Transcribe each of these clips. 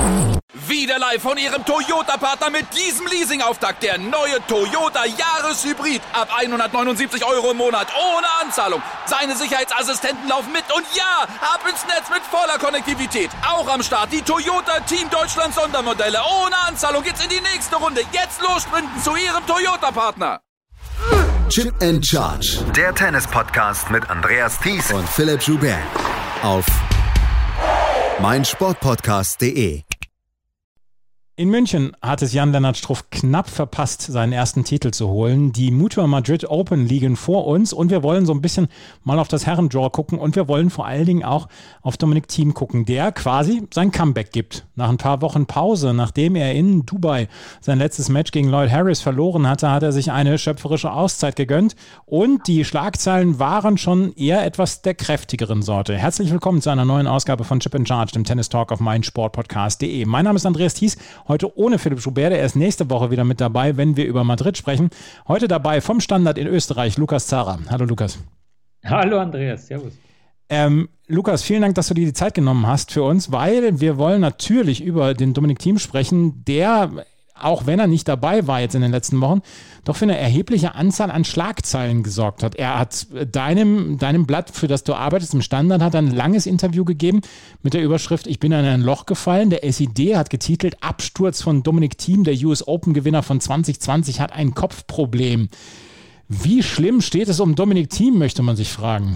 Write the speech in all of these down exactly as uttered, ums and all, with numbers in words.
Wieder live von Ihrem Toyota-Partner mit diesem Leasing-Auftakt. Der neue Toyota Jahreshybrid. Ab hundertneunundsiebzig Euro im Monat. Ohne Anzahlung. Seine Sicherheitsassistenten laufen mit. Und ja, ab ins Netz mit voller Konnektivität. Auch am Start die Toyota Team Deutschland Sondermodelle. Ohne Anzahlung geht's in die nächste Runde. Jetzt los sprinten zu Ihrem Toyota-Partner. Chip and Charge. Der Tennis-Podcast mit Andreas Thies und Philipp Joubert. Auf meinsportpodcast punkt de. In München hat es Jan-Lennart Struff knapp verpasst, seinen ersten Titel zu holen. Die Mutua Madrid Open liegen vor uns und wir wollen so ein bisschen mal auf das Herrendraw gucken und wir wollen vor allen Dingen auch auf Dominic Thiem gucken, der quasi sein Comeback gibt. Nach ein paar Wochen Pause, nachdem er in Dubai sein letztes Match gegen Lloyd Harris verloren hatte, hat er sich eine schöpferische Auszeit gegönnt und die Schlagzeilen waren schon eher etwas der kräftigeren Sorte. Herzlich willkommen zu einer neuen Ausgabe von Chip and Charge, dem Tennis Talk auf meinsportpodcast punkt de. Mein Name ist Andreas Thies. Heute ohne Philipp Joubert, der ist nächste Woche wieder mit dabei, wenn wir über Madrid sprechen. Heute dabei vom Standard in Österreich, Lukas Zara. Hallo Lukas. Hallo Andreas, servus. Ähm, Lukas, vielen Dank, dass du dir die Zeit genommen hast für uns, weil wir wollen natürlich über den Dominic Thiem sprechen, der, auch wenn er nicht dabei war jetzt in den letzten Wochen, doch für eine erhebliche Anzahl an Schlagzeilen gesorgt hat. Er hat deinem, deinem Blatt, für das du arbeitest, im Standard, hat ein langes Interview gegeben mit der Überschrift „Ich bin in ein Loch gefallen". Der S I D hat getitelt „Absturz von Dominic Thiem, der U S Open-Gewinner von zwanzig zwanzig, hat ein Kopfproblem". Wie schlimm steht es um Dominic Thiem, möchte man sich fragen.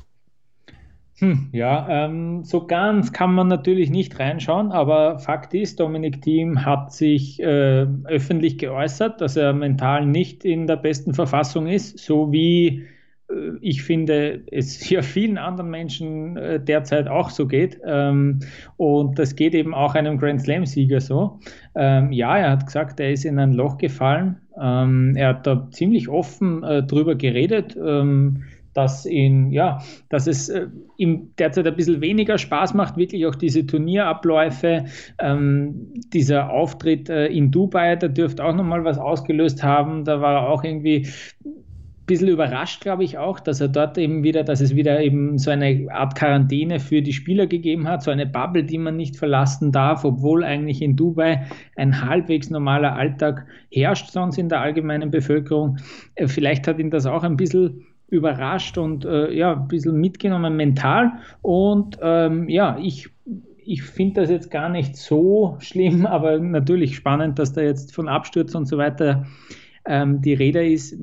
Hm, ja, ähm, so ganz kann man natürlich nicht reinschauen, aber Fakt ist, Dominic Thiem hat sich äh, öffentlich geäußert, dass er mental nicht in der besten Verfassung ist, so wie äh, ich finde, es ja vielen anderen Menschen äh, derzeit auch so geht. Ähm, und das geht eben auch einem Grand Slam-Sieger so. Ähm, ja, er hat gesagt, er ist in ein Loch gefallen. Ähm, er hat da ziemlich offen äh, drüber geredet. Ähm, dass ihn, ja, dass es äh, ihm derzeit ein bisschen weniger Spaß macht, wirklich auch diese Turnierabläufe, ähm, dieser Auftritt äh, in Dubai, da dürfte auch nochmal was ausgelöst haben, da war er auch irgendwie ein bisschen überrascht, glaube ich auch, dass er dort eben wieder, dass es wieder eben so eine Art Quarantäne für die Spieler gegeben hat, so eine Bubble, die man nicht verlassen darf, obwohl eigentlich in Dubai ein halbwegs normaler Alltag herrscht sonst in der allgemeinen Bevölkerung. Äh, vielleicht hat ihn das auch ein bisschen überrascht und äh, ja, ein bisschen mitgenommen mental und ähm, ja, ich, ich finde das jetzt gar nicht so schlimm, aber natürlich spannend, dass da jetzt von Absturz und so weiter ähm, die Rede ist,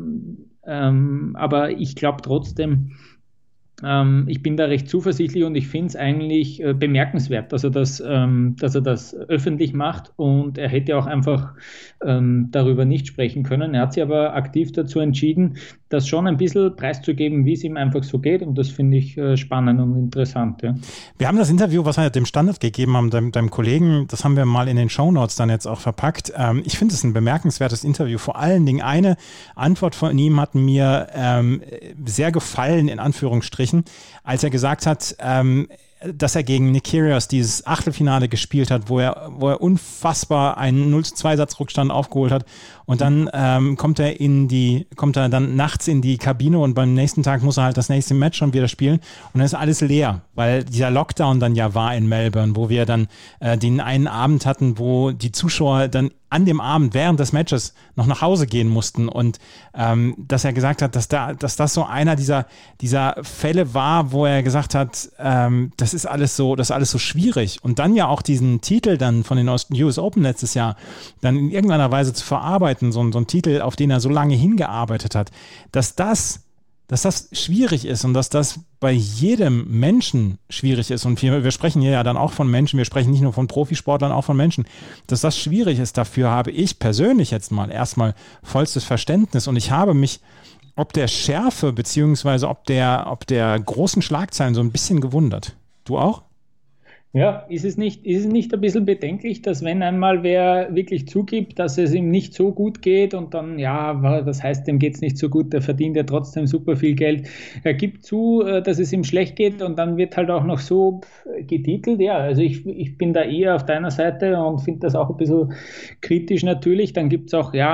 ähm, aber ich glaube trotzdem, ähm, ich bin da recht zuversichtlich und ich finde es eigentlich äh, bemerkenswert, dass er das, ähm, dass er das öffentlich macht und er hätte auch einfach ähm, darüber nicht sprechen können. Er hat sich aber aktiv dazu entschieden, das schon ein bisschen preiszugeben, wie es ihm einfach so geht und das finde ich äh, spannend und interessant. Ja. Wir haben das Interview, was wir dem Standard gegeben haben, deinem, deinem Kollegen, das haben wir mal in den Shownotes dann jetzt auch verpackt. Ähm, ich finde es ein bemerkenswertes Interview. Vor allen Dingen eine Antwort von ihm hat mir ähm, sehr gefallen, in Anführungsstrichen, als er gesagt hat, ähm, dass er gegen Nick Kyrgios dieses Achtelfinale gespielt hat, wo er, wo er unfassbar einen null zu zwei Satz Rückstand aufgeholt hat und dann ähm, kommt er in die, kommt er dann nachts in die Kabine und beim nächsten Tag muss er halt das nächste Match schon wieder spielen und dann ist alles leer, weil dieser Lockdown dann ja war in Melbourne, wo wir dann äh, den einen Abend hatten, wo die Zuschauer dann an dem Abend während des Matches noch nach Hause gehen mussten und ähm, dass er gesagt hat, dass da, dass das so einer dieser, dieser Fälle war, wo er gesagt hat, ähm, das ist alles so, das ist alles so schwierig und dann ja auch diesen Titel dann von den U S Open letztes Jahr dann in irgendeiner Weise zu verarbeiten, so, so ein Titel, auf den er so lange hingearbeitet hat, dass das dass das schwierig ist und dass das bei jedem Menschen schwierig ist. Und wir, wir sprechen hier ja dann auch von Menschen, wir sprechen nicht nur von Profisportlern, auch von Menschen. Dass das schwierig ist, dafür habe ich persönlich jetzt mal erstmal vollstes Verständnis. Und ich habe mich ob der Schärfe beziehungsweise ob der, ob der großen Schlagzeilen so ein bisschen gewundert. Du auch? Ja, ist es nicht, ist es nicht ein bisschen bedenklich, dass wenn einmal wer wirklich zugibt, dass es ihm nicht so gut geht und dann, ja, das heißt, dem geht es nicht so gut, der verdient ja trotzdem super viel Geld. Er gibt zu, dass es ihm schlecht geht und dann wird halt auch noch so getitelt. Ja, also ich, ich bin da eher auf deiner Seite und finde das auch ein bisschen kritisch natürlich. Dann gibt es auch, ja,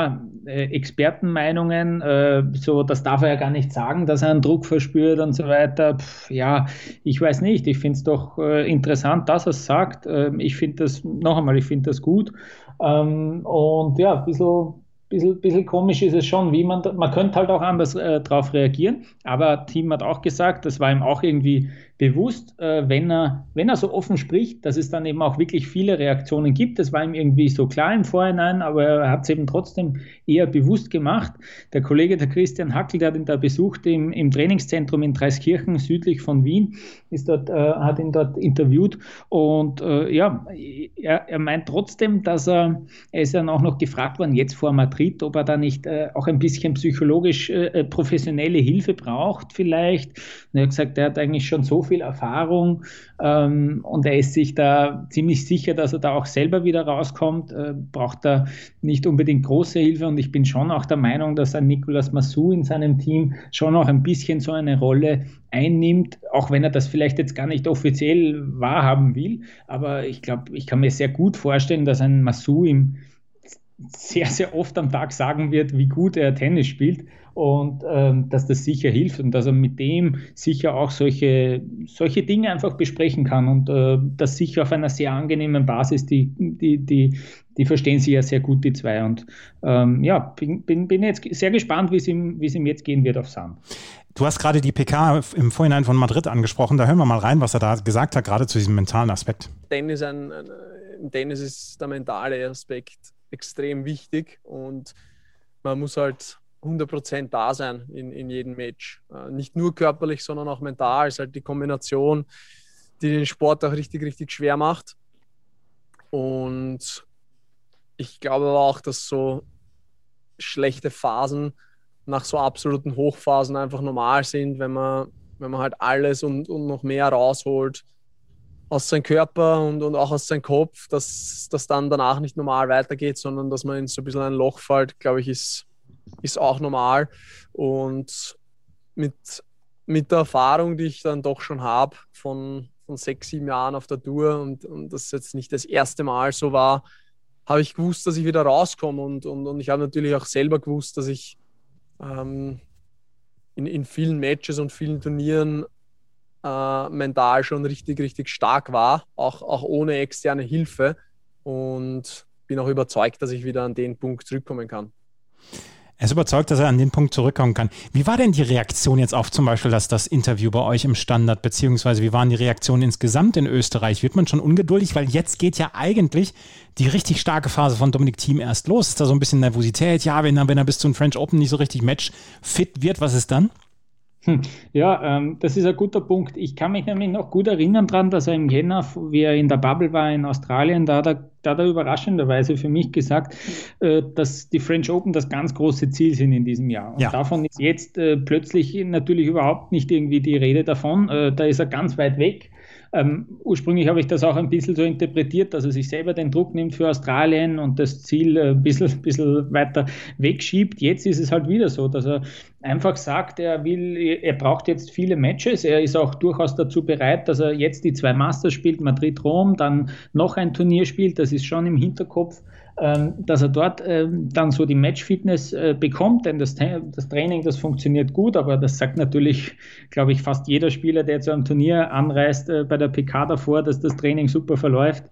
äh, Expertenmeinungen, äh, so, das darf er ja gar nicht sagen, dass er einen Druck verspürt und so weiter. Pff, ja, ich weiß nicht. Ich finde es doch äh, interessant, dass er es sagt. Äh, ich finde das, noch einmal, ich finde das gut. Ähm, und ja, ein bisschen, bisschen, bisschen komisch ist es schon, wie man, man könnte halt auch anders äh, darauf reagieren, aber Tim hat auch gesagt, das war ihm auch irgendwie bewusst, äh, wenn er, wenn er so offen spricht, dass es dann eben auch wirklich viele Reaktionen gibt. Das war ihm irgendwie so klar im Vorhinein, aber er hat es eben trotzdem eher bewusst gemacht. Der Kollege, der Christian Hackel, der hat ihn da besucht im, im Trainingszentrum in Dreiskirchen, südlich von Wien, ist dort, äh, hat ihn dort interviewt und äh, ja, er, er meint trotzdem, dass er, er ist dann auch noch gefragt worden, jetzt vor Madrid, ob er da nicht äh, auch ein bisschen psychologisch äh, professionelle Hilfe braucht vielleicht. Und er hat gesagt, er hat eigentlich schon so viel Erfahrung ähm, und er ist sich da ziemlich sicher, dass er da auch selber wieder rauskommt, äh, braucht da nicht unbedingt große Hilfe und ich bin schon auch der Meinung, dass ein Nicolas Massou in seinem Team schon auch ein bisschen so eine Rolle einnimmt, auch wenn er das vielleicht jetzt gar nicht offiziell wahrhaben will, aber ich glaube, ich kann mir sehr gut vorstellen, dass ein Massou ihm sehr, sehr oft am Tag sagen wird, wie gut er Tennis spielt und ähm, dass das sicher hilft und dass er mit dem sicher auch solche, solche Dinge einfach besprechen kann und äh, das sicher auf einer sehr angenehmen Basis, die, die, die, die verstehen sich ja sehr gut, die zwei und ähm, ja, bin, bin, bin jetzt sehr gespannt, wie es ihm, wie es ihm jetzt gehen wird auf Sand. Du hast gerade die P K im Vorhinein von Madrid angesprochen, da hören wir mal rein, was er da gesagt hat, gerade zu diesem mentalen Aspekt. Tennis, ein, ein, im Tennis ist der mentale Aspekt extrem wichtig und man muss halt hundert Prozent da sein in, in jedem Match. Äh, nicht nur körperlich, sondern auch mental. Es ist halt die Kombination, die den Sport auch richtig, richtig schwer macht. Und ich glaube aber auch, dass so schlechte Phasen nach so absoluten Hochphasen einfach normal sind, wenn man, wenn man halt alles und, und noch mehr rausholt aus seinem Körper und, und auch aus seinem Kopf, dass das dann danach nicht normal weitergeht, sondern dass man in so ein bisschen ein Loch fällt, glaube ich, ist, ist auch normal. Und mit, mit der Erfahrung, die ich dann doch schon habe, von, von sechs, sieben Jahren auf der Tour und, und das jetzt nicht das erste Mal so war, habe ich gewusst, dass ich wieder rauskomme und, und, und ich habe natürlich auch selber gewusst, dass ich ähm, in, in vielen Matches und vielen Turnieren Äh, mental schon richtig, richtig stark war, auch, auch ohne externe Hilfe und bin auch überzeugt, dass ich wieder an den Punkt zurückkommen kann. Er ist überzeugt, dass er an den Punkt zurückkommen kann. Wie war denn die Reaktion jetzt auf zum Beispiel das, das Interview bei euch im Standard, beziehungsweise wie waren die Reaktionen insgesamt in Österreich? Wird man schon ungeduldig, weil jetzt geht ja eigentlich die richtig starke Phase von Dominic Thiem erst los. Ist da so ein bisschen Nervosität? Ja, wenn er, wenn er bis zum French Open nicht so richtig matchfit wird, was ist dann? Ja, ähm, das ist ein guter Punkt. Ich kann mich nämlich noch gut erinnern daran, dass er im Jänner, wie er in der Bubble war in Australien, da hat er, da hat er überraschenderweise für mich gesagt, äh, dass die French Open das ganz große Ziel sind in diesem Jahr. Und ja. davon ist jetzt äh, plötzlich natürlich überhaupt nicht irgendwie die Rede davon. Äh, da ist er ganz weit weg. Ähm, ursprünglich habe ich das auch ein bisschen so interpretiert, dass er sich selber den Druck nimmt für Australien und das Ziel ein bisschen, bisschen weiter wegschiebt. Jetzt ist es halt wieder so, dass er einfach sagt, er will, er braucht jetzt viele Matches. Er ist auch durchaus dazu bereit, dass er jetzt die zwei Masters spielt, Madrid-Rom, dann noch ein Turnier spielt. Das ist schon im Hinterkopf, dass er dort dann so die Matchfitness bekommt, denn das, das Training, das funktioniert gut, aber das sagt natürlich, glaube ich, fast jeder Spieler, der zu einem Turnier anreist, bei der P K davor, dass das Training super verläuft.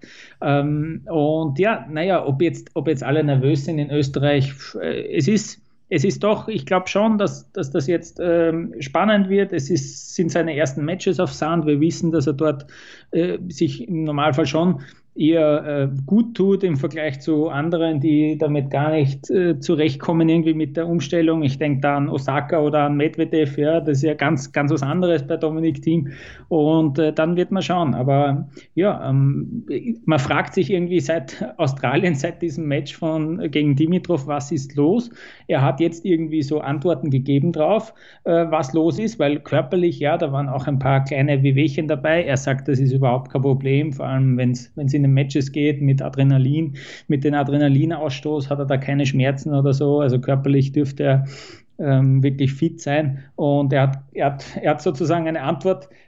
Und ja, naja, ob jetzt, ob jetzt alle nervös sind in Österreich, es ist Es ist doch, ich glaube schon, dass, dass das jetzt ähm, spannend wird. Es ist, sind seine ersten Matches auf Sand. Wir wissen, dass er dort äh, sich im Normalfall schon eher äh, gut tut im Vergleich zu anderen, die damit gar nicht äh, zurechtkommen irgendwie mit der Umstellung. Ich denke da an Osaka oder an Medvedev, ja, das ist ja ganz, ganz was anderes bei Dominic Thiem und äh, dann wird man schauen. Aber ja, ähm, man fragt sich irgendwie seit Australien, seit diesem Match von gegen Dimitrov, was ist los? Er hat jetzt irgendwie so Antworten gegeben drauf, äh, was los ist, weil körperlich, ja, da waren auch ein paar kleine Wehwehchen dabei. Er sagt, das ist überhaupt kein Problem, vor allem wenn es in den Matches geht mit Adrenalin, mit dem Adrenalinausstoß hat er da keine Schmerzen oder so, also körperlich dürfte er ähm, wirklich fit sein und er hat, er, hat, er hat sozusagen eine Antwort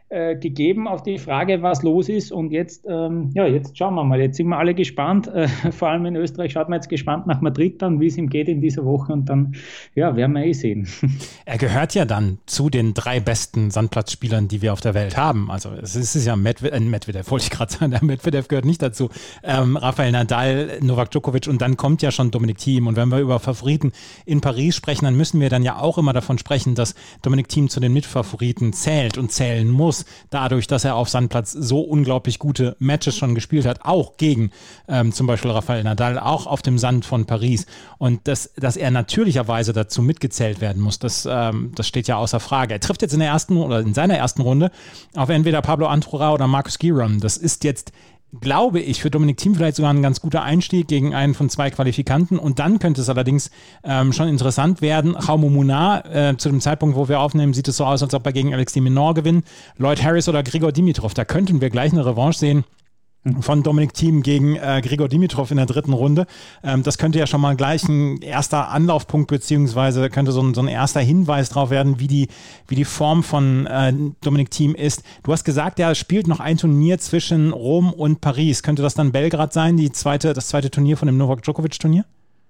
äh, gegeben auf die Frage, was los ist. Und jetzt, ähm, ja, jetzt schauen wir mal. Jetzt sind wir alle gespannt. Äh, vor allem in Österreich schaut man jetzt gespannt nach Madrid dann, wie es ihm geht in dieser Woche. Und dann, ja, werden wir eh sehen. Er gehört ja dann zu den drei besten Sandplatzspielern, die wir auf der Welt haben. Also es ist ja Medvedev, äh, Medvedev wollte ich gerade sagen, der Medvedev gehört nicht dazu. Ähm, Rafael Nadal, Novak Djokovic und dann kommt ja schon Dominic Thiem. Und wenn wir über Favoriten in Paris sprechen, dann müssen wir dann ja auch immer davon sprechen, dass Dominic Thiem zu den Mitfavoriten zählt und zählen muss, dadurch, dass er auf Sandplatz so unglaublich gute Matches schon gespielt hat, auch gegen ähm, zum Beispiel Rafael Nadal, auch auf dem Sand von Paris. Und dass, dass er natürlicherweise dazu mitgezählt werden muss, das, ähm, das steht ja außer Frage. Er trifft jetzt in der ersten oder in seiner ersten Runde auf entweder Pablo Andújar oder Marcus Giron. Das ist jetzt, glaube ich, für Dominic Thiem vielleicht sogar ein ganz guter Einstieg gegen einen von zwei Qualifikanten. Und dann könnte es allerdings ähm, schon interessant werden. Jaume Munar, äh, zu dem Zeitpunkt, wo wir aufnehmen, sieht es so aus, als ob er gegen Alex de Minaur gewinnt. Lloyd Harris oder Grigor Dimitrov, da könnten wir gleich eine Revanche sehen von Dominic Thiem gegen äh, Grigor Dimitrov in der dritten Runde. Ähm, das könnte ja schon mal gleich ein erster Anlaufpunkt beziehungsweise könnte so ein, so ein erster Hinweis drauf werden, wie die, wie die Form von äh, Dominic Thiem ist. Du hast gesagt, er spielt noch ein Turnier zwischen Rom und Paris. Könnte das dann Belgrad sein, die zweite, das zweite Turnier von dem Novak Djokovic-Turnier?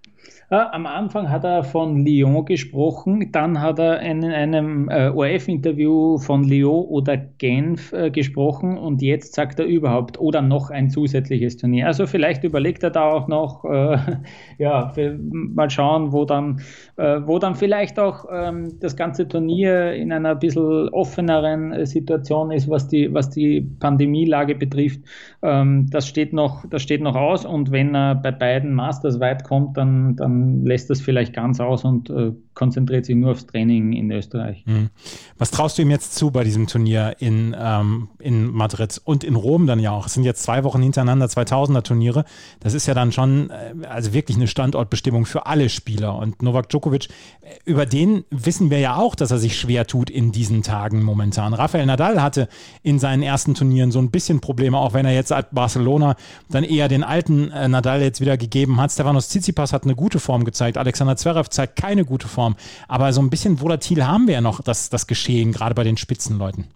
Am Anfang hat er von Lyon gesprochen, dann hat er in einem äh, O R F-Interview von Lyon oder Genf äh, gesprochen und jetzt sagt er überhaupt oder noch ein zusätzliches Turnier. Also vielleicht überlegt er da auch noch, äh, ja, mal schauen, wo dann, äh, wo dann vielleicht auch ähm, das ganze Turnier in einer ein bisschen offeneren äh, Situation ist, was die, was die Pandemielage betrifft. Ähm, das steht noch, das steht noch aus und wenn er bei beiden Masters weit kommt, dann, dann lässt das vielleicht ganz aus und äh, konzentriert sich nur aufs Training in Österreich. Mhm. Was traust du ihm jetzt zu bei diesem Turnier in, ähm, in Madrid und in Rom dann ja auch? Es sind jetzt zwei Wochen hintereinander zweitausender Turniere. Das ist ja dann schon äh, also wirklich eine Standortbestimmung für alle Spieler. Und Novak Djokovic, über den wissen wir ja auch, dass er sich schwer tut in diesen Tagen momentan. Rafael Nadal hatte in seinen ersten Turnieren so ein bisschen Probleme, auch wenn er jetzt at Barcelona dann eher den alten äh, Nadal jetzt wieder gegeben hat. Stefanos Tsitsipas hat eine gute Form gezeigt. Alexander Zverev zeigt keine gute Form. Aber so ein bisschen volatil haben wir ja noch das, das Geschehen, gerade bei den Spitzenleuten.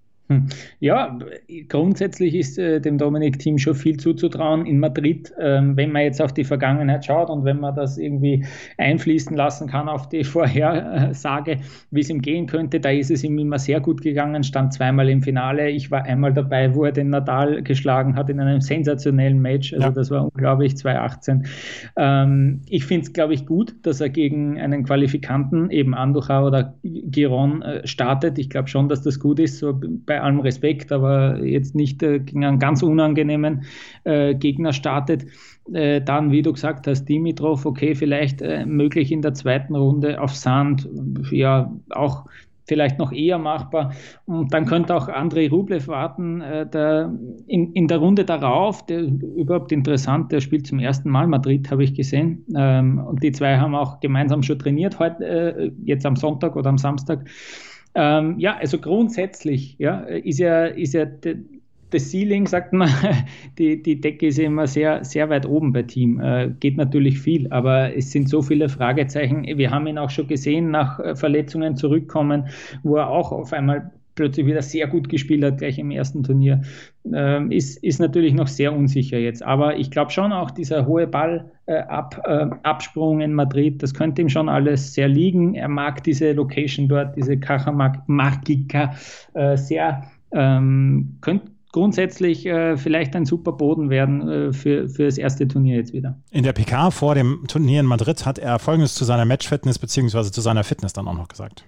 Ja, grundsätzlich ist äh, dem Dominic Thiem schon viel zuzutrauen in Madrid, ähm, wenn man jetzt auf die Vergangenheit schaut und wenn man das irgendwie einfließen lassen kann auf die Vorhersage, wie es ihm gehen könnte, da ist es ihm immer sehr gut gegangen, stand zweimal im Finale, ich war einmal dabei, wo er den Nadal geschlagen hat in einem sensationellen Match, also ja. Das war unglaublich, zwanzig achtzehn. Ähm, ich finde es, glaube ich, gut, dass er gegen einen Qualifikanten, eben Andújar oder Giron, äh, startet. Ich glaube schon, dass das gut ist, so bei Bei allem Respekt, aber jetzt nicht äh, gegen einen ganz unangenehmen äh, Gegner startet. Äh, dann, wie du gesagt hast, Dimitrov, okay, vielleicht äh, möglich in der zweiten Runde auf Sand, ja, auch vielleicht noch eher machbar. Und dann könnte auch Andrei Rublev warten, äh, der in, in der Runde darauf, der überhaupt interessant, der spielt zum ersten Mal Madrid, habe ich gesehen. Ähm, und die zwei haben auch gemeinsam schon trainiert, heute, äh, jetzt am Sonntag oder am Samstag. Ähm, ja, also grundsätzlich ja, ist ja, ist ja das Ceiling, sagt man, die, die Decke ist ja immer sehr, sehr weit oben bei Thiem. Äh, geht natürlich viel, aber es sind so viele Fragezeichen. Wir haben ihn auch schon gesehen, nach Verletzungen zurückkommen, wo er auch auf einmal plötzlich wieder sehr gut gespielt hat, gleich im ersten Turnier. Ähm, ist, ist natürlich noch sehr unsicher jetzt. Aber ich glaube schon auch, dieser hohe Ball äh, ab, äh, Absprung in Madrid, das könnte ihm schon alles sehr liegen. Er mag diese Location dort, diese Cajamarca äh, sehr. Ähm, könnte grundsätzlich äh, vielleicht ein super Boden werden äh, für, für das erste Turnier jetzt wieder. In der P K vor dem Turnier in Madrid hat er Folgendes zu seiner Matchfitness beziehungsweise zu seiner Fitness dann auch noch gesagt.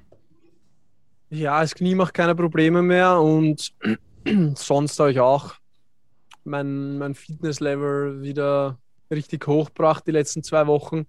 Ja, das Knie macht keine Probleme mehr und sonst habe ich auch mein, mein Fitnesslevel wieder richtig hochgebracht die letzten zwei Wochen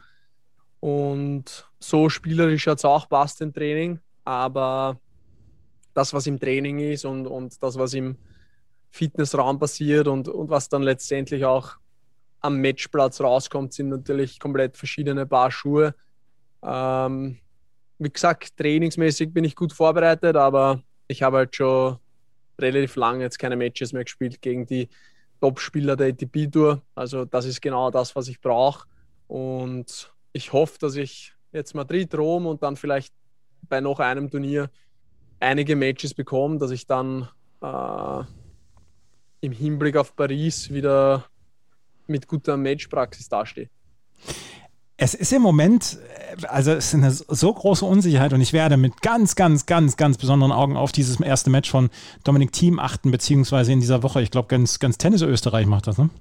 und so spielerisch hat es auch passt im Training, aber das, was im Training ist und, und das, was im Fitnessraum passiert und, und was dann letztendlich auch am Matchplatz rauskommt, sind natürlich komplett verschiedene Paar Schuhe. Ähm, Wie gesagt, trainingsmäßig bin ich gut vorbereitet, aber ich habe halt schon relativ lange jetzt keine Matches mehr gespielt gegen die Top-Spieler der A T P-Tour. Also das ist genau das, was ich brauche. Und ich hoffe, dass ich jetzt Madrid, Rom und dann vielleicht bei noch einem Turnier einige Matches bekomme, dass ich dann äh, im Hinblick auf Paris wieder mit guter Matchpraxis dastehe. Es ist im Moment, also es ist eine so große Unsicherheit und ich werde mit ganz, ganz, ganz, ganz besonderen Augen auf dieses erste Match von Dominic Thiem achten, beziehungsweise in dieser Woche, ich glaube, ganz, ganz Tennis Österreich macht das, ne?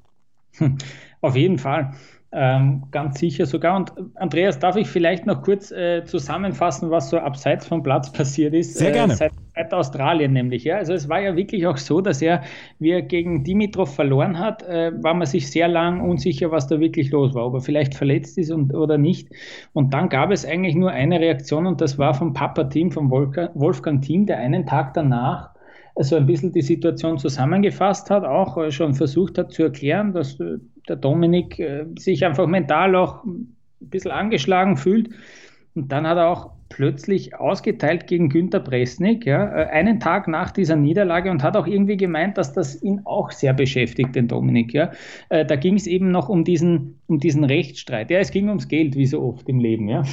Auf jeden Fall. Ähm, ganz sicher sogar. Und Andreas, darf ich vielleicht noch kurz äh, zusammenfassen, was so abseits vom Platz passiert ist? Sehr gerne. Äh, seit, seit Australien nämlich. Ja? Also es war ja wirklich auch so, dass er, wie er gegen Dimitrov verloren hat, äh, war man sich sehr lang unsicher, was da wirklich los war, ob er vielleicht verletzt ist und, oder nicht. Und dann gab es eigentlich nur eine Reaktion und das war vom Papa-Thiem, vom Wolfgang, Wolfgang Thiem, der einen Tag danach so ein bisschen die Situation zusammengefasst hat, auch schon versucht hat zu erklären, dass der Dominik sich einfach mental auch ein bisschen angeschlagen fühlt. Und dann hat er auch plötzlich ausgeteilt gegen Günter Bresnik, ja, einen Tag nach dieser Niederlage und hat auch irgendwie gemeint, dass das ihn auch sehr beschäftigt, den Dominik. Ja. Da ging es eben noch um diesen, um diesen Rechtsstreit. Ja, es ging ums Geld, wie so oft im Leben. Ja.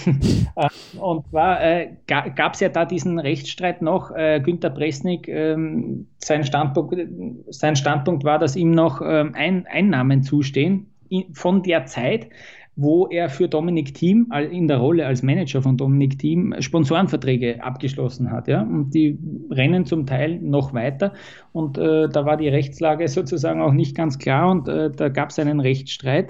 Und zwar äh, gab es ja da diesen Rechtsstreit noch. Äh, Günter Bresnik, ähm, sein, Standpunkt, sein Standpunkt war, dass ihm noch ähm, ein, Einnahmen zustehen von der Zeit, wo er für Dominic Thiem in der Rolle als Manager von Dominic Thiem Sponsorenverträge abgeschlossen hat. Ja? Und die rennen zum Teil noch weiter und äh, da war die Rechtslage sozusagen auch nicht ganz klar und äh, da gab es einen Rechtsstreit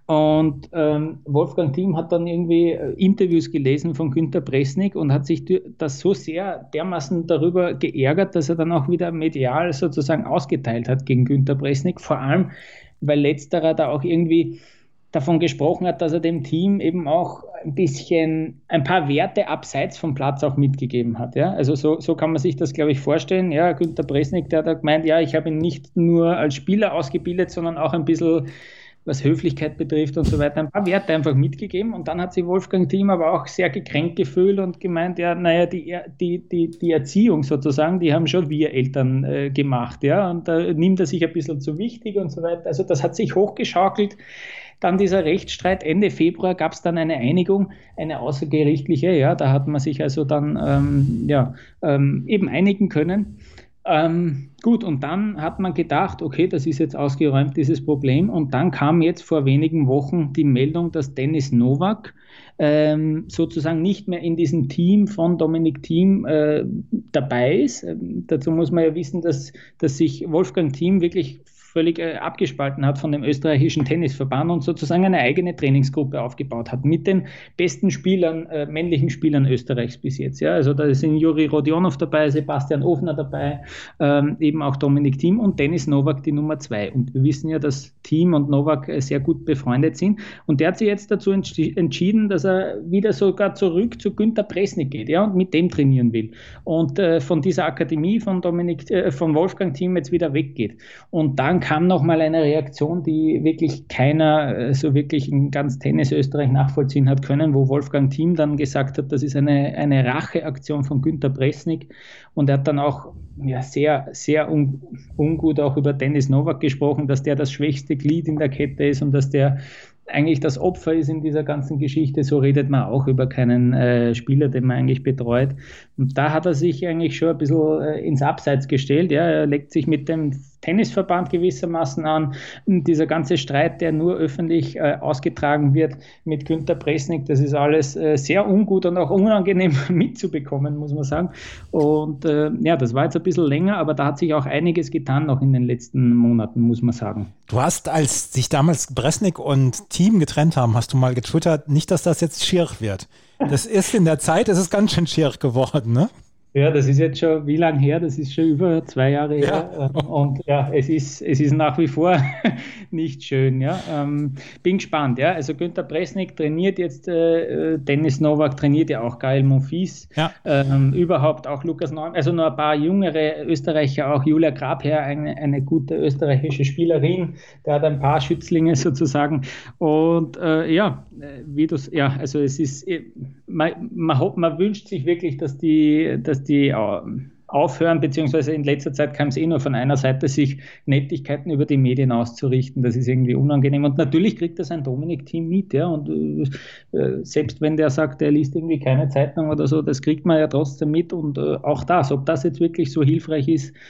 und ähm, Wolfgang Thiem hat dann irgendwie Interviews gelesen von Günter Bresnik und hat sich das so sehr dermaßen darüber geärgert, dass er dann auch wieder medial sozusagen ausgeteilt hat gegen Günter Bresnik, vor allem weil letzterer da auch irgendwie davon gesprochen hat, dass er dem Team eben auch ein bisschen, ein paar Werte abseits vom Platz auch mitgegeben hat. Ja? Also so, so kann man sich das, glaube ich, vorstellen. Ja, Günter Bresnik, der hat gemeint, ja, ich habe ihn nicht nur als Spieler ausgebildet, sondern auch ein bisschen, was Höflichkeit betrifft und so weiter, ein paar Werte einfach mitgegeben. Und dann hat sich Wolfgang Thiem aber auch sehr gekränkt gefühlt und gemeint, ja, naja, die, die, die, die Erziehung sozusagen, die haben schon wir Eltern äh, gemacht. Ja? Und da nimmt er sich ein bisschen zu wichtig und so weiter. Also das hat sich hochgeschaukelt. Dann dieser Rechtsstreit, Ende Februar gab es dann eine Einigung, eine außergerichtliche, ja, da hat man sich also dann ähm, ja, ähm, eben einigen können. Ähm, gut, und dann hat man gedacht, okay, das ist jetzt ausgeräumt, dieses Problem. Und dann kam jetzt vor wenigen Wochen die Meldung, dass Denis Novak ähm, sozusagen nicht mehr in diesem Team von Dominic Thiem äh, dabei ist. Ähm, dazu muss man ja wissen, dass, dass sich Wolfgang Thiem wirklich völlig äh, abgespalten hat von dem österreichischen Tennisverband und sozusagen eine eigene Trainingsgruppe aufgebaut hat mit den besten Spielern, äh, männlichen Spielern Österreichs bis jetzt. Ja? Also da sind Juri Rodionov dabei, Sebastian Ofner dabei, ähm, eben auch Dominic Thiem und Denis Novak die Nummer zwei. Und wir wissen ja, dass Thiem und Novak äh, sehr gut befreundet sind. Und der hat sich jetzt dazu entschi- entschieden, dass er wieder sogar zurück zu Günter Bresnik geht, ja, und mit dem trainieren will. Und äh, von dieser Akademie von, Dominic, äh, von Wolfgang Thiem jetzt wieder weggeht. Und dann kam nochmal eine Reaktion, die wirklich keiner so wirklich in ganz Tennis Österreich nachvollziehen hat können, wo Wolfgang Thiem dann gesagt hat, das ist eine, eine Racheaktion von Günter Bresnik und er hat dann auch ja, sehr, sehr un, ungut auch über Denis Novak gesprochen, dass der das schwächste Glied in der Kette ist und dass der eigentlich das Opfer ist in dieser ganzen Geschichte. So redet man auch über keinen äh, Spieler, den man eigentlich betreut. Und da hat er sich eigentlich schon ein bisschen äh, ins Abseits gestellt. Ja. Er legt sich mit dem Tennisverband gewissermaßen an. Und dieser ganze Streit, der nur öffentlich äh, ausgetragen wird mit Günter Bresnik, das ist alles äh, sehr ungut und auch unangenehm mitzubekommen, muss man sagen. Und äh, ja, das war jetzt ein bisschen länger, aber da hat sich auch einiges getan noch in den letzten Monaten, muss man sagen. Du hast, als sich damals Bresnik und Thiem getrennt haben, hast du mal getwittert, nicht, dass das jetzt schier wird. Das ist in der Zeit, es ist ganz schön schier geworden, ne? Ja, das ist jetzt schon wie lange her? Das ist schon über zwei Jahre her. Ja. Und ja, es ist, es ist nach wie vor nicht schön. Ja. Ähm, bin gespannt. Ja. Also Günter Bresnik trainiert jetzt, äh, Denis Novak trainiert ja auch Gael Monfils. Ja. Ähm, überhaupt auch Lukas Neumann, also noch ein paar jüngere Österreicher, auch Julia Grabherr, eine, eine gute österreichische Spielerin. Der hat ein paar Schützlinge sozusagen. Und äh, ja, wie du ja, also es ist, man, man, man wünscht sich wirklich, dass die, dass die aufhören, beziehungsweise in letzter Zeit kam es eh nur von einer Seite, sich Nettigkeiten über die Medien auszurichten. Das ist irgendwie unangenehm. Und natürlich kriegt das ein Dominic Thiem mit, ja. Und äh, selbst wenn der sagt, er liest irgendwie keine Zeitung oder so, das kriegt man ja trotzdem mit. Und äh, auch das, ob das jetzt wirklich so hilfreich ist,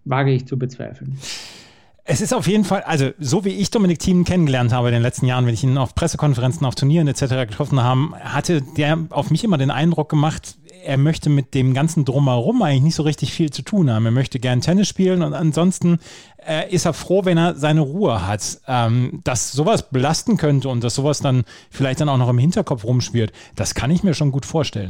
wage ich zu bezweifeln. Es ist auf jeden Fall, also so wie ich Dominic Thiem kennengelernt habe in den letzten Jahren, wenn ich ihn auf Pressekonferenzen, auf Turnieren et cetera getroffen habe, hatte der auf mich immer den Eindruck gemacht, er möchte mit dem ganzen Drumherum eigentlich nicht so richtig viel zu tun haben. Er möchte gern Tennis spielen und ansonsten äh, ist er froh, wenn er seine Ruhe hat. Ähm, dass sowas belasten könnte und dass sowas dann vielleicht dann auch noch im Hinterkopf rumschwirrt, das kann ich mir schon gut vorstellen.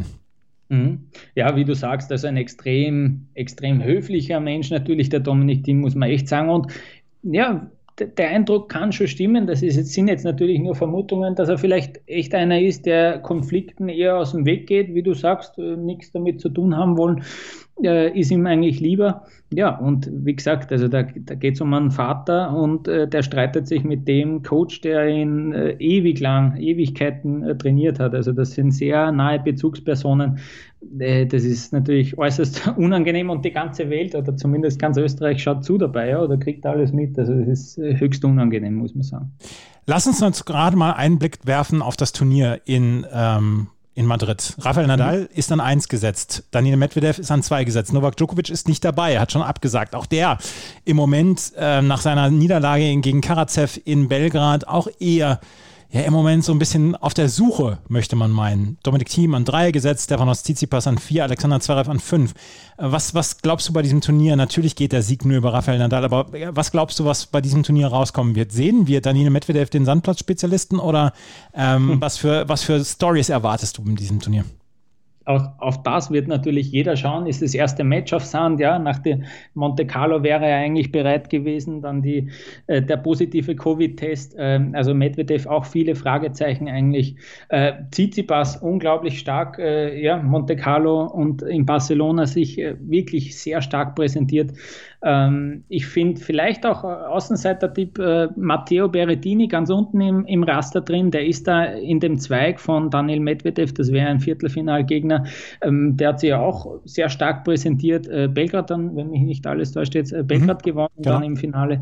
Ja, wie du sagst, also ein extrem, extrem höflicher Mensch natürlich, der Dominic Thiem, muss man echt sagen. Und ja, der Eindruck kann schon stimmen, das ist jetzt, sind jetzt natürlich nur Vermutungen, dass er vielleicht echt einer ist, der Konflikten eher aus dem Weg geht, wie du sagst, äh, nichts damit zu tun haben wollen, äh, ist ihm eigentlich lieber. Ja, und wie gesagt, also da, da geht es um einen Vater und äh, der streitet sich mit dem Coach, der ihn äh, ewig lang, Ewigkeiten äh, trainiert hat. Also das sind sehr nahe Bezugspersonen. Äh, das ist natürlich äußerst unangenehm und die ganze Welt oder zumindest ganz Österreich schaut zu dabei, ja, oder kriegt alles mit. Also das ist äh, höchst unangenehm, muss man sagen. Lass uns jetzt gerade mal einen Blick werfen auf das Turnier in ähm in Madrid. Rafael Nadal mhm. ist an eins gesetzt. Daniil Medvedev ist an zwei gesetzt. Novak Djokovic ist nicht dabei. Er hat schon abgesagt. Auch der im Moment äh, nach seiner Niederlage gegen Karatsev in Belgrad auch eher ja im Moment so ein bisschen auf der Suche, möchte man meinen. Dominic Thiem an drei gesetzt, Stefanos Tsitsipas an vier, Alexander Zverev an fünf. Was, was glaubst du bei diesem Turnier? Natürlich geht der Sieg nur über Rafael Nadal, aber was glaubst du, was bei diesem Turnier rauskommen wird? Sehen wir Daniil Medvedev den Sandplatz-Spezialisten oder ähm, hm. was für, was für Stories erwartest du in diesem Turnier? Auf, auf das wird natürlich jeder schauen. Ist das erste Match auf Sand, ja. Nach dem Monte Carlo wäre er eigentlich bereit gewesen. Dann die, äh, der positive Covid-Test. Äh, also Medvedev auch viele Fragezeichen eigentlich. Äh, Tsitsipas unglaublich stark. Äh, ja, Monte Carlo und in Barcelona sich äh, wirklich sehr stark präsentiert. Ähm, ich finde vielleicht auch Außenseiter-Tipp äh, Matteo Berrettini ganz unten im, im Raster drin. Der ist da in dem Zweig von Daniil Medvedev. Das wäre ein Viertelfinalgegner. Ähm, der hat sich ja auch sehr stark präsentiert. Äh, Belgrad dann, wenn mich nicht alles täuscht, jetzt äh, Belgrad mhm. gewonnen, genau. Dann im Finale.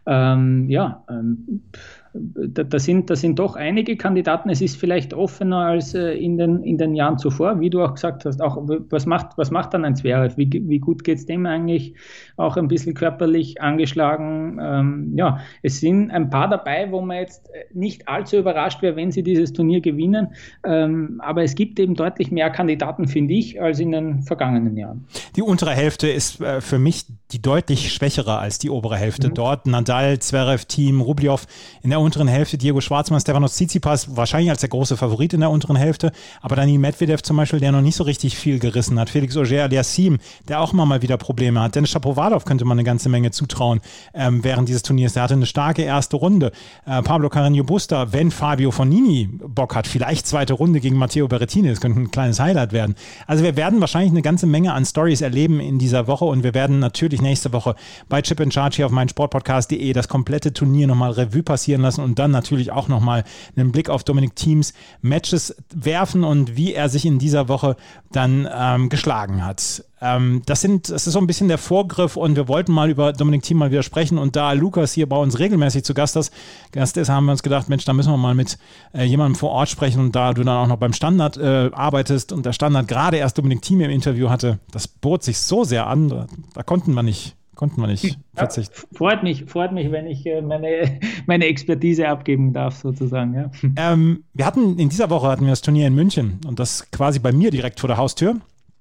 Ähm, ja, ähm, Da, da, sind, da sind doch einige Kandidaten. Es ist vielleicht offener als äh, in, den, in den Jahren zuvor, wie du auch gesagt hast. Auch, was, macht, was macht dann ein Zverev? Wie, wie gut geht es dem eigentlich? Auch ein bisschen körperlich angeschlagen. Ähm, ja, es sind ein paar dabei, wo man jetzt nicht allzu überrascht wäre, wenn sie dieses Turnier gewinnen. Ähm, aber es gibt eben deutlich mehr Kandidaten, finde ich, als in den vergangenen Jahren. Die untere Hälfte ist äh, für mich die deutlich schwächere als die obere Hälfte. Mhm. Dort Nadal, Zverev, Thiem, Rublev in der unteren Hälfte, Diego Schwartzmann, Stefanos Tsitsipas, wahrscheinlich als der große Favorit in der unteren Hälfte, aber Daniil Medvedev zum Beispiel, der noch nicht so richtig viel gerissen hat, Felix Auger-Aliassime, der auch immer mal wieder Probleme hat, Denis Shapovalov könnte man eine ganze Menge zutrauen ähm, während dieses Turniers, der hatte eine starke erste Runde, äh, Pablo Carreño Busta, wenn Fabio Fognini Bock hat, vielleicht zweite Runde gegen Matteo Berrettini, das könnte ein kleines Highlight werden. Also wir werden wahrscheinlich eine ganze Menge an Stories erleben in dieser Woche und wir werden natürlich nächste Woche bei Chip and Charge hier auf meinsportpodcast punkt de das komplette Turnier nochmal Revue passieren lassen und dann natürlich auch nochmal einen Blick auf Dominic Thiems Matches werfen und wie er sich in dieser Woche dann ähm, geschlagen hat. Ähm, das sind, das ist so ein bisschen der Vorgriff und wir wollten mal über Dominic Thiem mal wieder sprechen und da Lukas hier bei uns regelmäßig zu Gast ist, Gast ist, haben wir uns gedacht, Mensch, da müssen wir mal mit äh, jemandem vor Ort sprechen und da du dann auch noch beim Standard äh, arbeitest und der Standard gerade erst Dominic Thiem im Interview hatte, das bot sich so sehr an, da, da konnten wir nicht Konnten wir nicht verzichten. Ja, freut mich, freut mich, wenn ich äh, meine, meine Expertise abgeben darf, sozusagen. Ja. Ähm, wir hatten in dieser Woche hatten wir das Turnier in München und das quasi bei mir direkt vor der Haustür.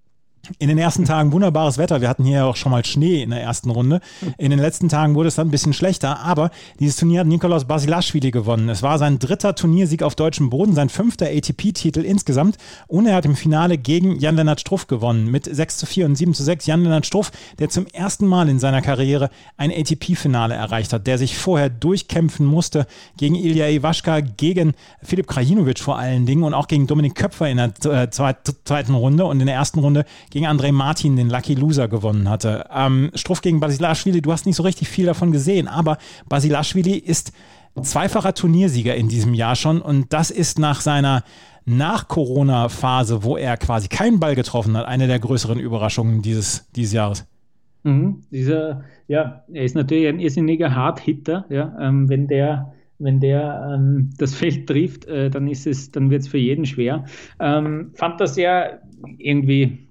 In den ersten Tagen wunderbares Wetter. Wir hatten hier auch schon mal Schnee in der ersten Runde. In den letzten Tagen wurde es dann ein bisschen schlechter, aber dieses Turnier hat Nikolaus Basilashvili gewonnen. Es war sein dritter Turniersieg auf deutschem Boden, sein fünfter A T P-Titel insgesamt und er hat im Finale gegen Jan-Lennart Struff gewonnen mit sechs zu vier und sieben zu sechs. Jan-Lennart Struff, der zum ersten Mal in seiner Karriere ein A T P-Finale erreicht hat, der sich vorher durchkämpfen musste gegen Ilya Iwaschka, gegen Filip Krajinovic vor allen Dingen und auch gegen Dominik Köpfer in der äh, zweiten Runde und in der ersten Runde gegen Andrei Martin, den Lucky Loser, gewonnen hatte. Ähm, Struff gegen Basilashvili, du hast nicht so richtig viel davon gesehen, aber Basilashvili ist zweifacher Turniersieger in diesem Jahr schon und das ist nach seiner Nach-Corona-Phase, wo er quasi keinen Ball getroffen hat, eine der größeren Überraschungen dieses, dieses Jahres. Mhm, dieser, ja, er ist natürlich ein irrsinniger Hard-Hitter, ja, ähm, wenn der Wenn der ähm, das Feld trifft, äh, dann ist es, dann wird es für jeden schwer. Ähm, fand das ja irgendwie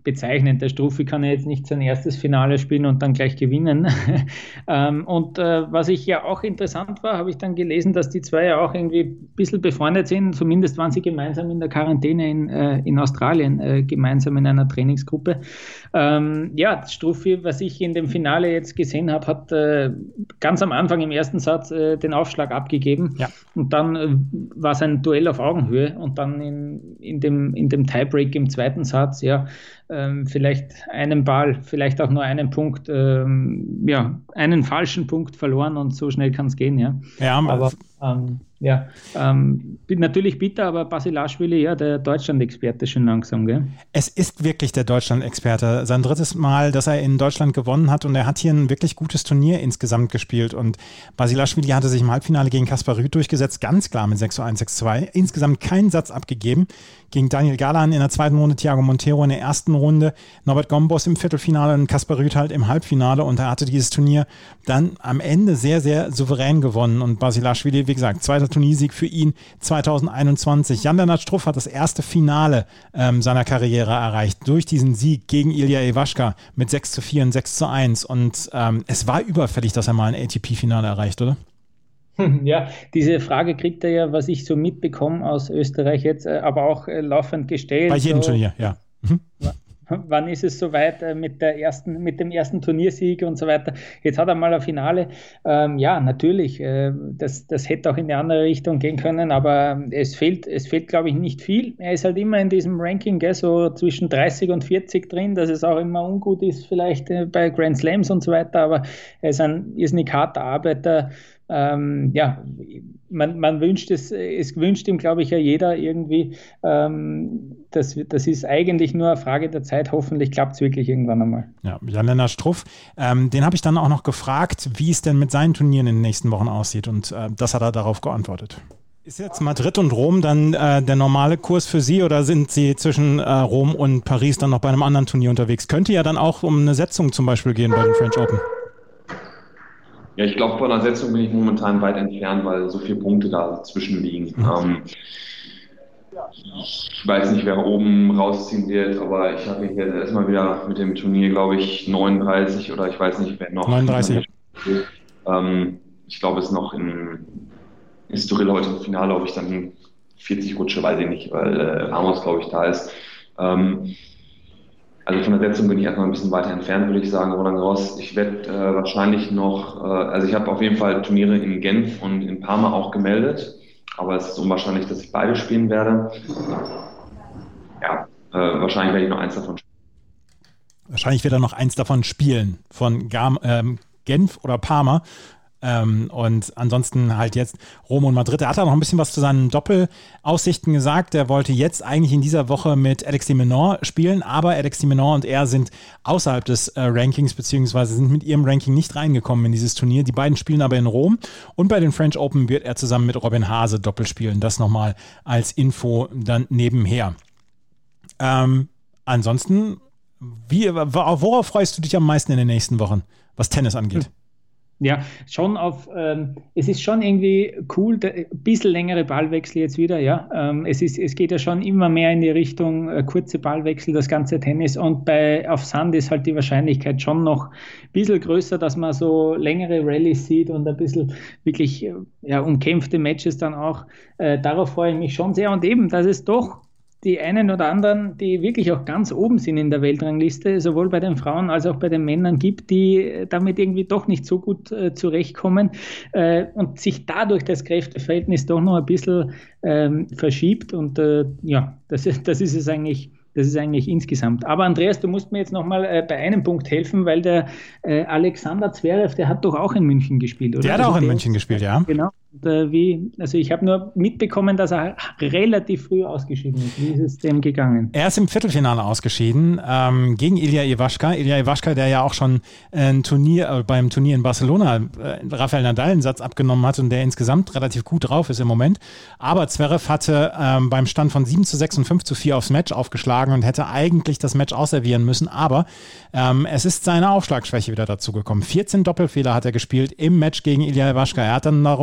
bezeichnend. Der Struffi kann ja jetzt nicht sein erstes Finale spielen und dann gleich gewinnen. ähm, und äh, was ich ja auch interessant war, habe ich dann gelesen, dass die zwei ja auch irgendwie ein bisschen befreundet sind. Zumindest waren sie gemeinsam in der Quarantäne in, äh, in Australien, äh, gemeinsam in einer Trainingsgruppe. Ähm, ja, Struffi, was ich in dem Finale jetzt gesehen habe, hat äh, ganz am Anfang im ersten Satz äh, den Aufschlag abgegeben. Ja. Und dann äh, war es ein Duell auf Augenhöhe und dann in, in, dem, in dem Tiebreak im zweiten Satz, ja, ähm, vielleicht einen Ball, vielleicht auch nur einen Punkt, ähm, ja, einen falschen Punkt verloren und so schnell kann es gehen, ja. Ja, aber ähm, ja, ähm, natürlich bitter, aber Basilashvili, ja, der Deutschland-Experte schon langsam, gell? Es ist wirklich der Deutschland-Experte. Sein drittes Mal, dass er in Deutschland gewonnen hat und er hat hier ein wirklich gutes Turnier insgesamt gespielt und Basilashvili hatte sich im Halbfinale gegen Kaspar Rüth durchgesetzt, ganz klar mit sechs zu eins, sechs zu zwei. Insgesamt keinen Satz abgegeben. Gegen Daniel Galan in der zweiten Runde, Thiago Monteiro in der ersten Runde, Norbert Gombos im Viertelfinale und Kaspar Rüth halt im Halbfinale und er hatte dieses Turnier dann am Ende sehr, sehr souverän gewonnen und Basilashvili, wie gesagt, zweiter Turniersieg für ihn zwanzig einundzwanzig. Jan-Lennart Struff hat das erste Finale ähm, seiner Karriere erreicht durch diesen Sieg gegen Ilya Ivashka mit sechs zu vier und sechs zu eins und ähm, es war überfällig, dass er mal ein A T P-Finale erreicht, oder? Ja, diese Frage kriegt er ja, was ich so mitbekomme aus Österreich jetzt, aber auch äh, laufend gestellt. Bei jedem so, Turnier, ja. Mhm. Wann ist es soweit äh, mit, der ersten, mit dem ersten Turniersieg und so weiter? Jetzt hat er mal ein Finale. Ähm, ja, natürlich, äh, das, das hätte auch in eine andere Richtung gehen können, aber es fehlt, es fehlt, glaube ich, nicht viel. Er ist halt immer in diesem Ranking, gell, so zwischen dreißig und vierzig drin, dass es auch immer ungut ist, vielleicht äh, bei Grand Slams und so weiter, aber er ist ein irrsinnig harter Arbeiter. Ähm, ja, man, man wünscht es, es wünscht ihm, glaube ich, ja jeder irgendwie, ähm, das, das ist eigentlich nur eine Frage der Zeit, hoffentlich klappt es wirklich irgendwann einmal. Ja, Jan-Lennart Struff, ähm, den habe ich dann auch noch gefragt, wie es denn mit seinen Turnieren in den nächsten Wochen aussieht und äh, das hat er darauf geantwortet. Ist jetzt Madrid und Rom dann äh, der normale Kurs für Sie oder sind Sie zwischen äh, Rom und Paris dann noch bei einem anderen Turnier unterwegs? Könnte ja dann auch um eine Setzung zum Beispiel gehen bei den French Open. Ja, ich glaube, von der Setzung bin ich momentan weit entfernt, weil so viele Punkte da zwischen liegen. Mhm. Ähm, ich weiß nicht, wer oben rausziehen wird, aber ich habe mich jetzt erstmal wieder mit dem Turnier, glaube ich, neununddreißig oder ich weiß nicht, wer noch. neununddreißig. Ähm, ich glaube, es ist noch in Estoril heute im Finale, ob ich dann vierzig rutsche, weiß ich nicht, weil äh, Ramos, glaube ich, da ist. Ähm, Also von der Setzung bin ich erstmal ein bisschen weiter entfernt, würde ich sagen, Roland Garros. Ich werde äh, wahrscheinlich noch, äh, also ich habe auf jeden Fall Turniere in Genf und in Parma auch gemeldet, aber es ist unwahrscheinlich, dass ich beide spielen werde. Ja, äh, wahrscheinlich werde ich noch eins davon spielen. Wahrscheinlich wird er noch eins davon spielen, von Gar- ähm, Genf oder Parma. Ähm, und ansonsten halt jetzt Rom und Madrid. Er hat auch noch ein bisschen was zu seinen Doppelaussichten gesagt. Er wollte jetzt eigentlich in dieser Woche mit Alex de Minaur spielen, aber Alex de Minaur und er sind außerhalb des äh, Rankings, beziehungsweise sind mit ihrem Ranking nicht reingekommen in dieses Turnier. Die beiden spielen aber in Rom und bei den French Open wird er zusammen mit Robin Haase Doppel spielen. Das nochmal als Info dann nebenher. Ähm, ansonsten, wie, worauf freust du dich am meisten in den nächsten Wochen, was Tennis angeht? Ja, schon auf, ähm, es ist schon irgendwie cool, ein bisschen längere Ballwechsel jetzt wieder, ja. Ähm, es ist, es geht ja schon immer mehr in die Richtung äh, kurze Ballwechsel, das ganze Tennis und bei, auf Sand ist halt die Wahrscheinlichkeit schon noch ein bisschen größer, dass man so längere Rallyes sieht und ein bisschen wirklich, ja, umkämpfte Matches dann auch. Äh, darauf freue ich mich schon sehr und eben, dass es doch die einen oder anderen, die wirklich auch ganz oben sind in der Weltrangliste, sowohl bei den Frauen als auch bei den Männern gibt, die damit irgendwie doch nicht so gut äh, zurechtkommen äh, und sich dadurch das Kräfteverhältnis doch noch ein bisschen ähm, verschiebt und äh, ja, das ist, das ist es eigentlich. Das ist eigentlich insgesamt. Aber Andreas, du musst mir jetzt nochmal äh, bei einem Punkt helfen, weil der äh, Alexander Zverev, der hat doch auch in München gespielt, oder? Der hat also auch in der, München gespielt, ja. Genau. Und, äh, wie, also ich habe nur mitbekommen, dass er relativ früh ausgeschieden ist. Wie ist es dem gegangen? Er ist im Viertelfinale ausgeschieden ähm, gegen Ilya Ivashka. Ilya Ivashka, der ja auch schon äh, ein Turnier äh, beim Turnier in Barcelona äh, Rafael Nadal einen Satz abgenommen hat und der insgesamt relativ gut drauf ist im Moment. Aber Zverev hatte ähm, beim Stand von sieben zu sechs und fünf zu vier aufs Match aufgeschlagen und hätte eigentlich das Match ausservieren müssen, aber ähm, es ist seine Aufschlagschwäche wieder dazu gekommen. vierzehn Doppelfehler hat er gespielt im Match gegen Ilya Ivashka. Er hat dann darüber gesprochen,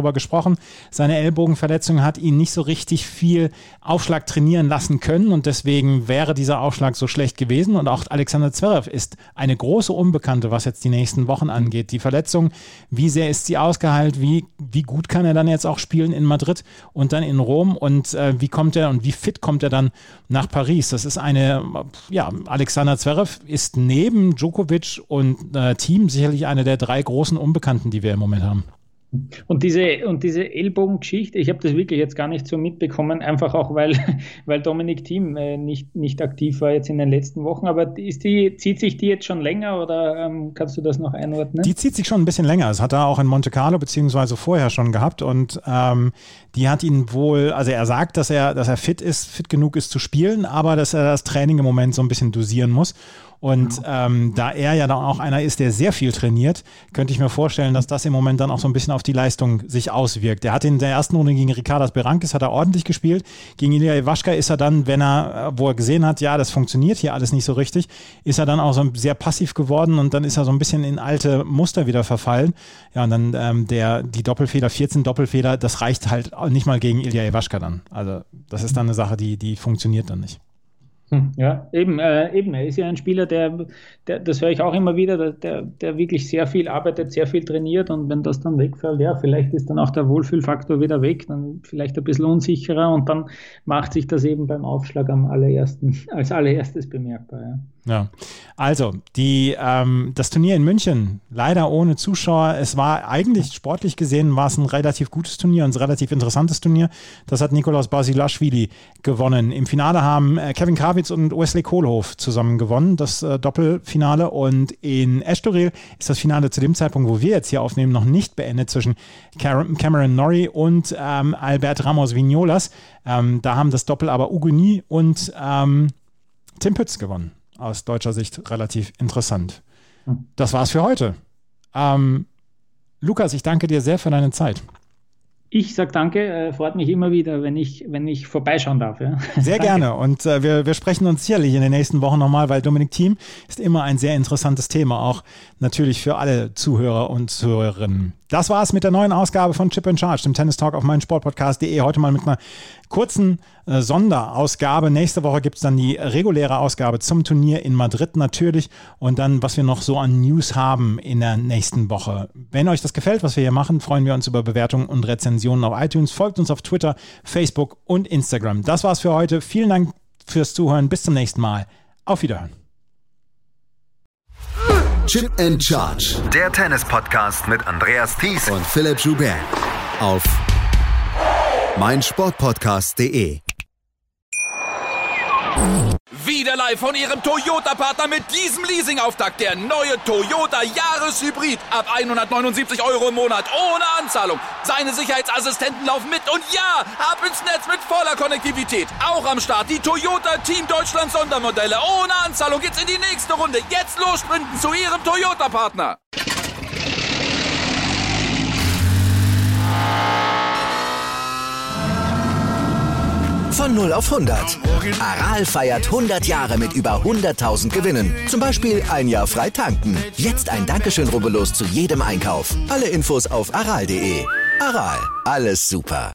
Wochen. Seine Ellbogenverletzung hat ihn nicht so richtig viel Aufschlag trainieren lassen können und deswegen wäre dieser Aufschlag so schlecht gewesen. Und auch Alexander Zverev ist eine große Unbekannte, was jetzt die nächsten Wochen angeht. Die Verletzung, wie sehr ist sie ausgeheilt, wie, wie gut kann er dann jetzt auch spielen in Madrid und dann in Rom und äh, wie kommt er und wie fit kommt er dann nach Paris? Das ist eine, ja, Alexander Zverev ist neben Djokovic und äh, Thiem sicherlich eine der drei großen Unbekannten, die wir im Moment haben. Und diese, und diese Ellbogengeschichte, ich habe das wirklich jetzt gar nicht so mitbekommen, einfach auch, weil, weil Dominic Thiem äh, nicht, nicht aktiv war jetzt in den letzten Wochen. Aber ist die, zieht sich die jetzt schon länger oder ähm, kannst du das noch einordnen? Die zieht sich schon ein bisschen länger. Das hat er auch in Monte Carlo beziehungsweise vorher schon gehabt und ähm, die hat ihn wohl, also er sagt, dass er, dass er fit ist, fit genug ist zu spielen, aber dass er das Training im Moment so ein bisschen dosieren muss. Und ähm, da er ja dann auch einer ist, der sehr viel trainiert, könnte ich mir vorstellen, dass das im Moment dann auch so ein bisschen auf die Leistung sich auswirkt. Er hat in der ersten Runde gegen Ricardas Berankis hat er ordentlich gespielt. Gegen Ilya Ivashka ist er dann, wenn er, wo er gesehen hat, ja, das funktioniert hier alles nicht so richtig, ist er dann auch so sehr passiv geworden und dann ist er so ein bisschen in alte Muster wieder verfallen. Ja, und dann ähm, der, die Doppelfeder, vierzehn Doppelfeder, das reicht halt nicht mal gegen Ilya Ivashka dann. Also das ist dann eine Sache, die, die funktioniert dann nicht. Ja, eben, äh, eben. Er ist ja ein Spieler, der, der das höre ich auch immer wieder, der, der wirklich sehr viel arbeitet, sehr viel trainiert und wenn das dann wegfällt, ja, vielleicht ist dann auch der Wohlfühlfaktor wieder weg, dann vielleicht ein bisschen unsicherer und dann macht sich das eben beim Aufschlag am allerersten, als allererstes bemerkbar. Ja. Ja, also die, ähm, das Turnier in München, leider ohne Zuschauer. Es war eigentlich sportlich gesehen, war es ein relativ gutes Turnier, ein relativ interessantes Turnier. Das hat Nikolaus Basilashvili gewonnen. Im Finale haben äh, Kevin Krawitz und Wesley Kohlhoff zusammen gewonnen, das äh, Doppelfinale. Und in Estoril ist das Finale zu dem Zeitpunkt, wo wir jetzt hier aufnehmen, noch nicht beendet zwischen Cameron Norrie und ähm, Albert Ramos Vignolas. Ähm, da haben das Doppel aber Uguni und ähm, Tim Pütz gewonnen. Aus deutscher Sicht relativ interessant. Das war's für heute. Ähm, Lukas, ich danke dir sehr für deine Zeit. Ich sage danke, äh, freut mich immer wieder, wenn ich, wenn ich vorbeischauen darf. Ja. Sehr gerne und äh, wir, wir sprechen uns sicherlich in den nächsten Wochen nochmal, weil Dominic Thiem ist immer ein sehr interessantes Thema, auch natürlich für alle Zuhörer und Zuhörerinnen. Das war's mit der neuen Ausgabe von Chip and Charge, dem Tennis Talk auf meinsportpodcast punkt de. Heute mal mit einer kurzen äh, Sonderausgabe. Nächste Woche gibt es dann die reguläre Ausgabe zum Turnier in Madrid natürlich und dann, was wir noch so an News haben in der nächsten Woche. Wenn euch das gefällt, was wir hier machen, freuen wir uns über Bewertungen und Rezensionen auf iTunes. Folgt uns auf Twitter, Facebook und Instagram. Das war's für heute. Vielen Dank fürs Zuhören. Bis zum nächsten Mal. Auf Wiederhören. Chip and Charge. Der Tennis-Podcast mit Andreas Thies und Philipp Joubert auf meinsportpodcast punkt de. Wieder live von Ihrem Toyota-Partner mit diesem Leasing-Auftakt. Der neue Toyota Jahreshybrid. Ab hundertneunundsiebzig Euro im Monat. Ohne Anzahlung. Seine Sicherheitsassistenten laufen mit. Und ja, ab ins Netz mit voller Konnektivität. Auch am Start die Toyota Team Deutschland Sondermodelle. Ohne Anzahlung geht's in die nächste Runde. Jetzt los sprinten zu Ihrem Toyota-Partner. Von null auf hundert. Aral feiert hundert Jahre mit über hunderttausend Gewinnen. Zum Beispiel ein Jahr frei tanken. Jetzt ein Dankeschön, rubbellos zu jedem Einkauf. Alle Infos auf aral punkt de. Aral, alles super.